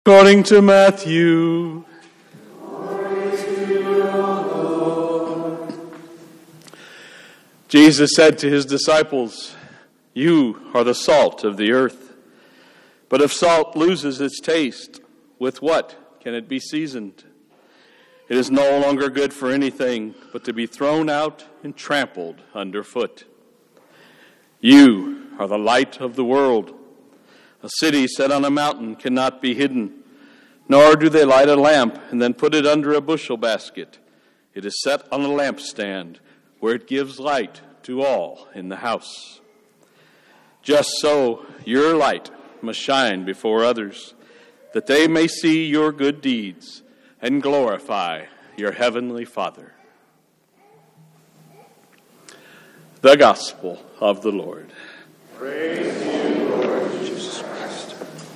According to Matthew. Jesus said to his disciples, "You are the salt of the earth. But if salt loses its taste, with what can it be seasoned? It is no longer good for anything but to be thrown out and trampled underfoot. You are the light of the world. A city set on a mountain cannot be hidden, nor do they light a lamp and then put it under a bushel basket. It is set on a lampstand, where it gives light to all in the house. Just so your light must shine before others, that they may see your good deeds and glorify your heavenly Father." The Gospel of the Lord. Praise you, Lord Jesus Christ.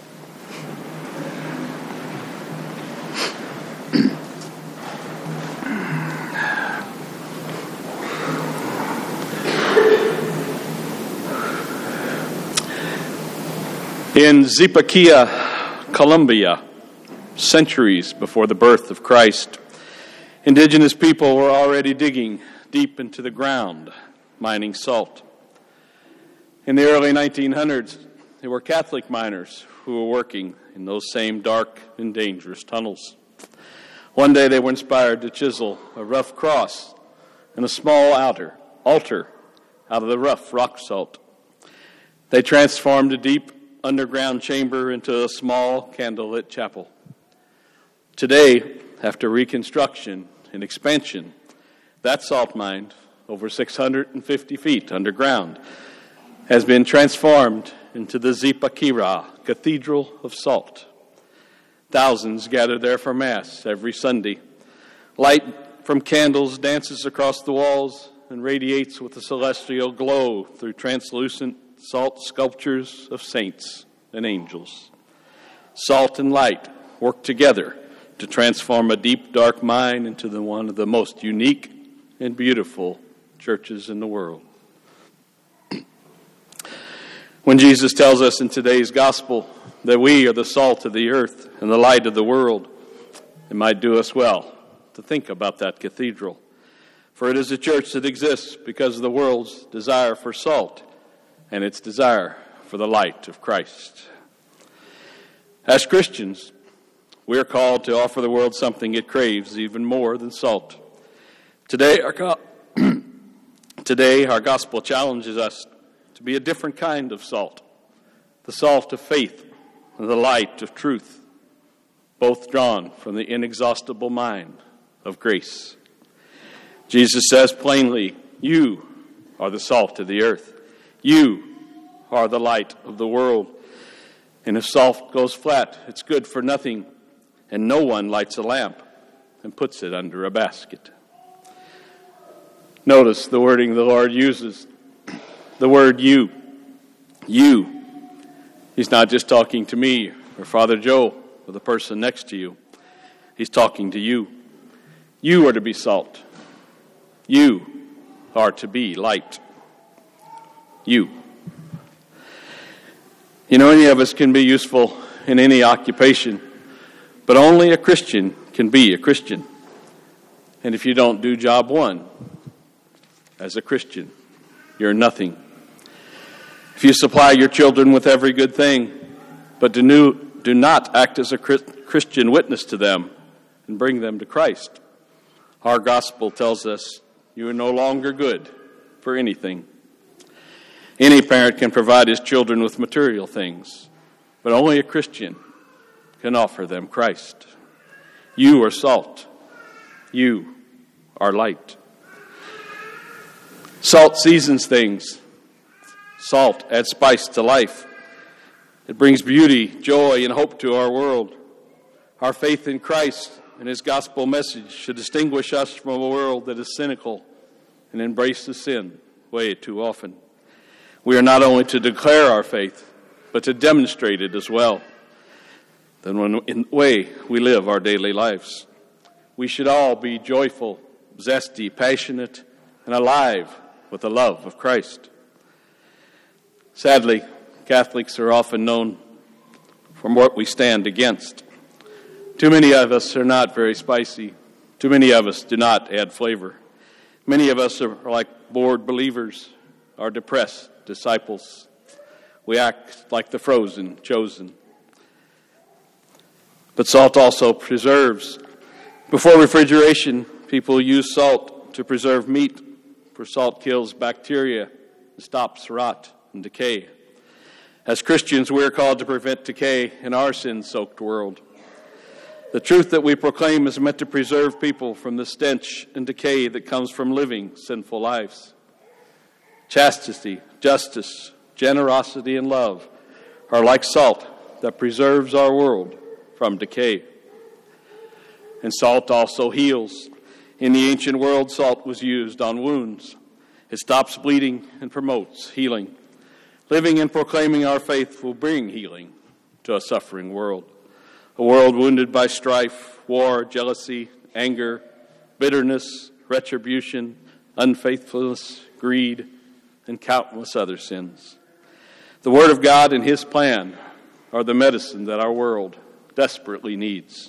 In Zipaquirá, Colombia, centuries before the birth of Christ, indigenous people were already digging deep into the ground, mining salt. In the early 1900s, there were Catholic miners who were working in those same dark and dangerous tunnels. One day they were inspired to chisel a rough cross and a small altar out of the rough rock salt. They transformed a deep underground chamber into a small candlelit chapel. Today, after reconstruction and expansion, that salt mine, over 650 feet underground, has been transformed into the Zipaquirá Cathedral of Salt. Thousands gather there for Mass every Sunday. Light from candles dances across the walls and radiates with a celestial glow through translucent salt sculptures of saints and angels. Salt and light work together to transform a deep, dark mine into one of the most unique and beautiful churches in the world. When Jesus tells us in today's gospel that we are the salt of the earth and the light of the world, it might do us well to think about that cathedral. For it is a church that exists because of the world's desire for salt and its desire for the light of Christ. As Christians, we are called to offer the world something it craves even more than salt. Today, our gospel challenges us to be a different kind of salt, the salt of faith and the light of truth, both drawn from the inexhaustible mine of grace. Jesus says plainly, "You are the salt of the earth. You are the light of the world. And if salt goes flat, it's good for nothing, and no one lights a lamp and puts it under a basket." Notice the wording the Lord uses. The word you. You. He's not just talking to me or Father Joe or the person next to you. He's talking to you. You are to be salt. You are to be light. You. You know, any of us can be useful in any occupation, but only a Christian can be a Christian. And if you don't do job one as a Christian, you're nothing. If you supply your children with every good thing, but do not act as a Christian witness to them and bring them to Christ, our gospel tells us you are no longer good for anything. Any parent can provide his children with material things, but only a Christian can offer them Christ. You are salt. You are light. Salt seasons things. Salt adds spice to life. It brings beauty, joy, and hope to our world. Our faith in Christ and His gospel message should distinguish us from a world that is cynical and embraces sin way too often. We are not only to declare our faith, but to demonstrate it as well. Then in the way we live our daily lives. We should all be joyful, zesty, passionate, and alive with the love of Christ. Sadly, Catholics are often known for what we stand against. Too many of us are not very spicy. Too many of us do not add flavor. Many of us are like bored believers, are depressed disciples. We act like the frozen chosen. But salt also preserves. Before refrigeration, people used salt to preserve meat, for salt kills bacteria and stops rot and decay. As Christians, we are called to prevent decay in our sin-soaked world. The truth that we proclaim is meant to preserve people from the stench and decay that comes from living sinful lives. Chastity, justice, generosity, and love are like salt that preserves our world from decay. And salt also heals. In the ancient world, salt was used on wounds. It stops bleeding and promotes healing. Living and proclaiming our faith will bring healing to a suffering world. A world wounded by strife, war, jealousy, anger, bitterness, retribution, unfaithfulness, greed, and countless other sins. The Word of God and His plan are the medicine that our world desperately needs.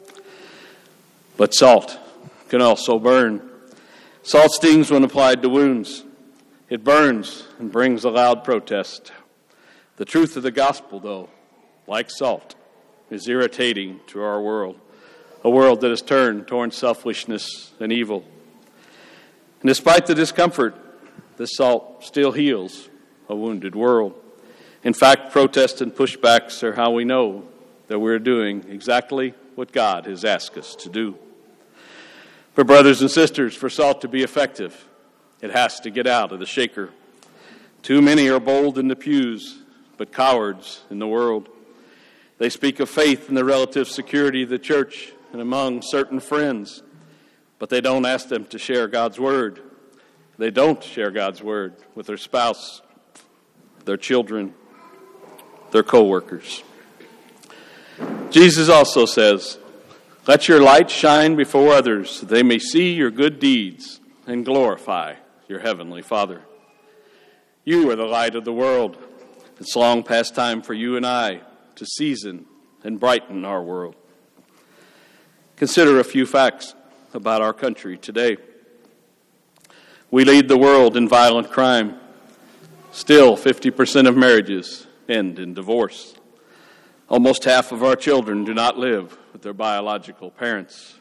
But salt can also burn. Salt stings when applied to wounds. It burns and brings a loud protest. The truth of the gospel, though, like salt, is irritating to our world, a world that is turned toward selfishness and evil. And despite the discomfort, the salt still heals a wounded world. In fact, protests and pushbacks are how we know that we're doing exactly what God has asked us to do. But brothers and sisters, for salt to be effective, it has to get out of the shaker. Too many are bold in the pews, but cowards in the world. They speak of faith in the relative security of the church and among certain friends, but they don't ask them to share God's word. They don't share God's word with their spouse, their children, their co-workers. Jesus also says, "Let your light shine before others, so they may see your good deeds and glorify your heavenly Father." You are the light of the world. It's long past time for you and I to season and brighten our world. Consider a few facts about our country today. We lead the world in violent crime. Still, 50% of marriages end in divorce. Almost half of our children do not live with their biological parents.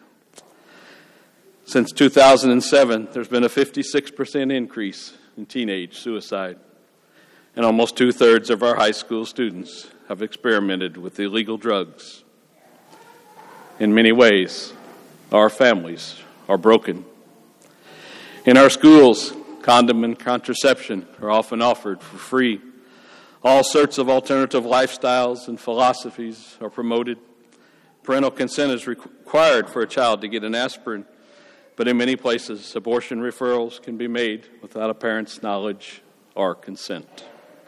Since 2007, there's been a 56% increase in teenage suicide. And almost 2/3 of our high school students have experimented with illegal drugs. In many ways, our families are broken. In our schools, condom and contraception are often offered for free. All sorts of alternative lifestyles and philosophies are promoted. Parental consent is required for a child to get an aspirin, but in many places, abortion referrals can be made without a parent's knowledge or consent.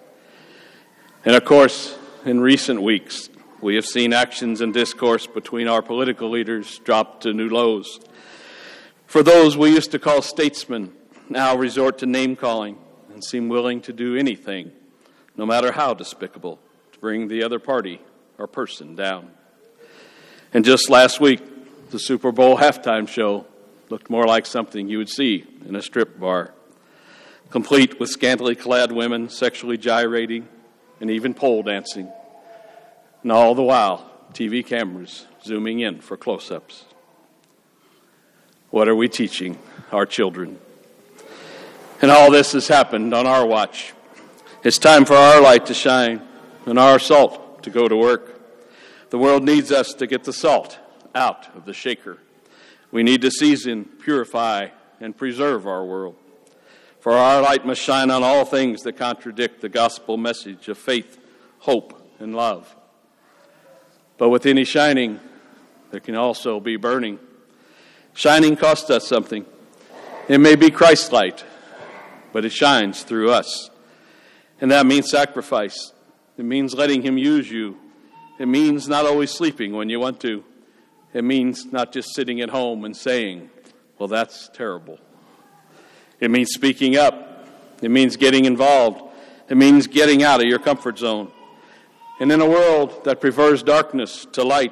And of course, in recent weeks, we have seen actions and discourse between our political leaders drop to new lows. For those we used to call statesmen now resort to name-calling and seem willing to do anything, no matter how despicable, to bring the other party or person down. And just last week, the Super Bowl halftime show looked more like something you would see in a strip bar, complete with scantily clad women sexually gyrating and even pole dancing. And all the while, TV cameras zooming in for close-ups. What are we teaching our children? And all this has happened on our watch. It's time for our light to shine and our salt to go to work. The world needs us to get the salt out of the shaker. We need to season, purify, and preserve our world. For our light must shine on all things that contradict the gospel message of faith, hope, and love. But with any shining, there can also be burning. Shining costs us something. It may be Christ's light, but it shines through us. And that means sacrifice. It means letting Him use you. It means not always sleeping when you want to. It means not just sitting at home and saying, well, that's terrible. It means speaking up. It means getting involved. It means getting out of your comfort zone. And in a world that prefers darkness to light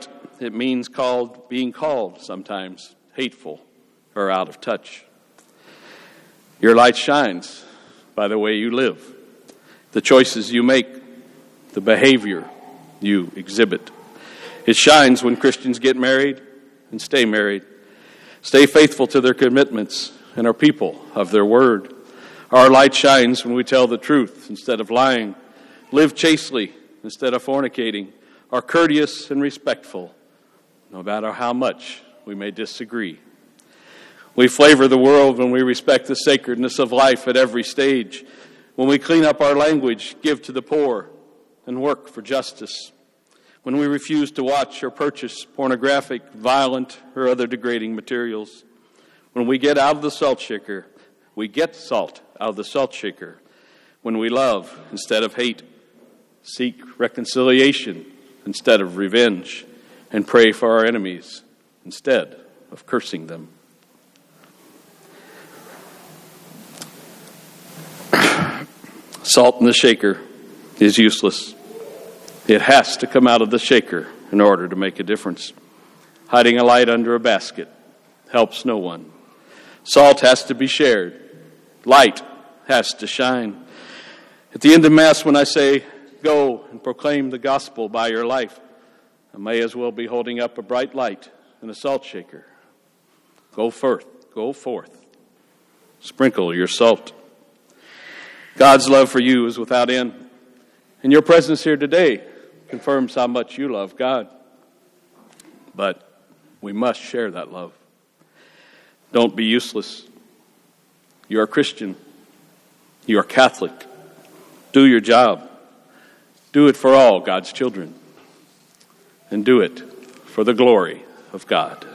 it means being called sometimes hateful or out of touch. Your light shines by the way you live, the choices you make, the behavior you exhibit. It shines when Christians get married and stay married, stay faithful to their commitments, and are people of their word. Our light shines when we tell the truth instead of lying, live chastely instead of fornicating, are courteous and respectful, no matter how much we may disagree. We flavor the world when we respect the sacredness of life at every stage, when we clean up our language, give to the poor, and work for justice, when we refuse to watch or purchase pornographic, violent, or other degrading materials, when we get out of the salt shaker, we get salt out of the salt shaker, when we love instead of hate, seek reconciliation instead of revenge, and pray for our enemies instead of cursing them. Salt in the shaker is useless. It has to come out of the shaker in order to make a difference. Hiding a light under a basket helps no one. Salt has to be shared. Light has to shine. At the end of Mass, when I say, "Go and proclaim the gospel by your life," I may as well be holding up a bright light in a salt shaker. Go forth. Sprinkle your salt. God's love for you is without end, and your presence here today confirms how much you love God. But we must share that love. Don't be useless. You are Christian. You are Catholic. Do your job. Do it for all God's children. And do it for the glory of God.